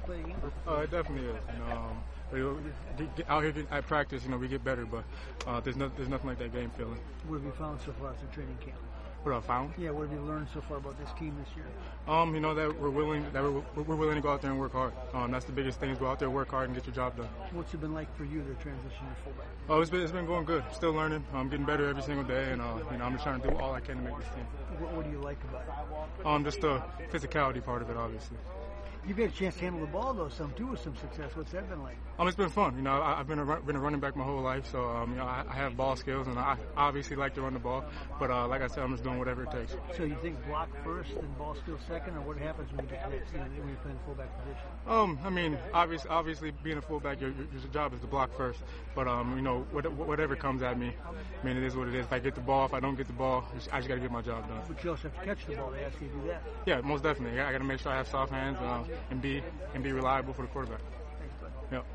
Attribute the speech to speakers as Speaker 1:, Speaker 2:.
Speaker 1: play a game?
Speaker 2: It definitely is. Out here at practice, we get better, but there's nothing like that game feeling.
Speaker 1: What have you found so far through training camp?
Speaker 2: What I found?
Speaker 1: Yeah, what have you learned so far about this team this year?
Speaker 2: That we're willing to go out there and work hard. That's the biggest thing: is go out there, work hard, and get your job done.
Speaker 1: What's it been like for you to transition to fullback?
Speaker 2: It's been going good. Still learning. I'm getting better every single day, and I'm just trying to do all I can to make this team.
Speaker 1: What do you like about it?
Speaker 2: Just the physicality part of it, obviously.
Speaker 1: You've had a chance to handle the ball, though, with some success. What's that been like?
Speaker 2: It's been fun. I've been a running back my whole life, so I have ball skills, and I obviously like to run the ball. But like I said, I'm just doing whatever it takes.
Speaker 1: So you think block first and ball skills second, or what happens when you get to that, when you're playing fullback position?
Speaker 2: Obviously being a fullback, your job is to block first. But whatever comes at me, it is what it is. If I get the ball, if I don't get the ball, I just got to get my job done.
Speaker 1: But you also have to catch the ball. They ask you to do that.
Speaker 2: Yeah, most definitely. I got to make sure I have soft hands and be reliable for the quarterback.
Speaker 1: Thanks, bud.
Speaker 2: Yep.